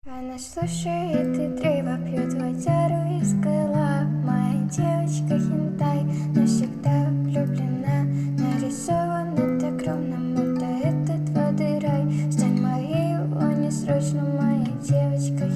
Она слушает и древо пьет водяру из гола. Моя девочка хентай навсегда влюблена. Нарисована так ровно, будто это 2D рай. Стань моей, о, не срочно, моя девочка